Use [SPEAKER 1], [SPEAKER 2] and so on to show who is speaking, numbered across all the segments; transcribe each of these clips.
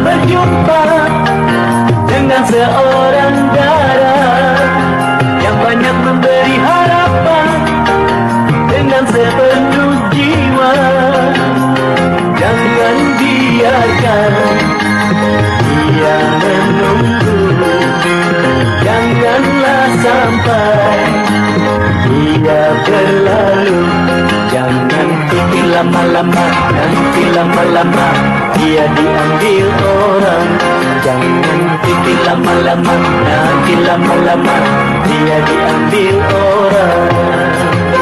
[SPEAKER 1] berjumpa dengan seorang darah yang banyak memberi harapan dengan sepenuh jiwa. Jangan biarkan dia menunggu, janganlah sampai dia berlalu. Jangan fikir lama-lama, nanti lama-lama dia diambil orang. Jangan fikir lama-lama, nanti lama-lama dia diambil orang.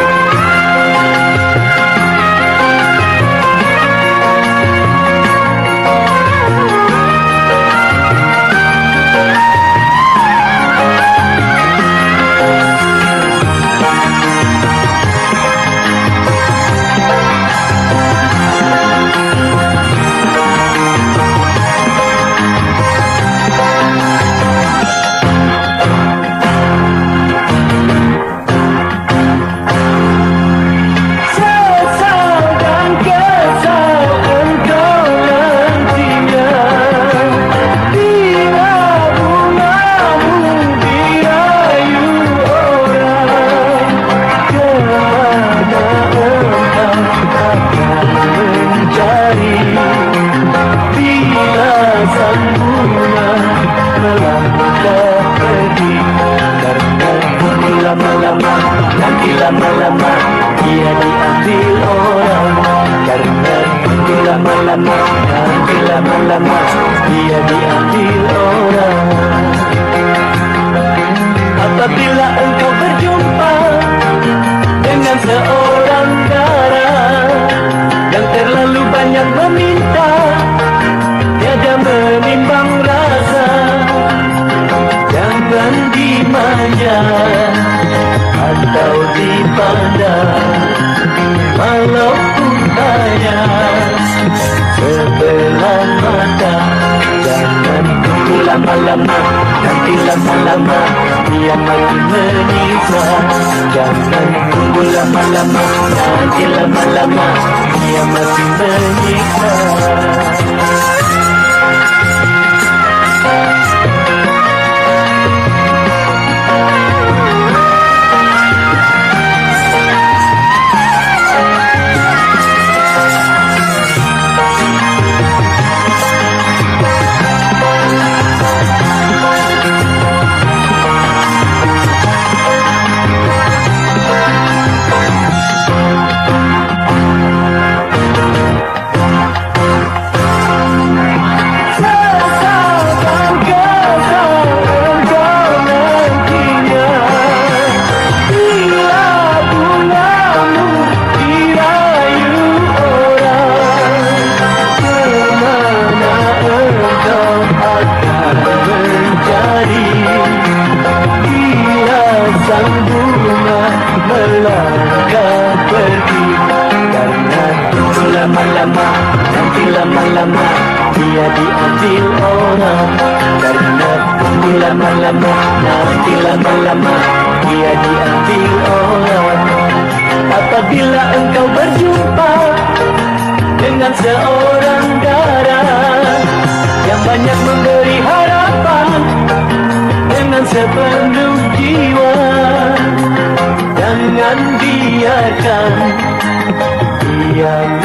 [SPEAKER 1] Lama-lama dia diambil orang. Karena tunggu lama-lama, nanti lama-lama dia diambil orang. Apabila engkau berjumpa dengan seorang darah yang terlalu banyak meminta, tiada menimbang rasa, jangan dimanja atau dipandang, walaupun hanya sebelah mata. Jangan tunggu lama-lama, nanti lama-lama dia makin menyiksa. Jangan tunggu lama-lama, nanti lama-lama dia makin menyiksa. Lama-lama, nanti lama-lama dia diambil orang. Karena tunggu lama-lama, nanti lama-lama dia diambil orang. Apabila engkau berjumpa dengan seorang darah yang banyak memberi harapan dengan sepenuh jiwa, jangan biarkan dia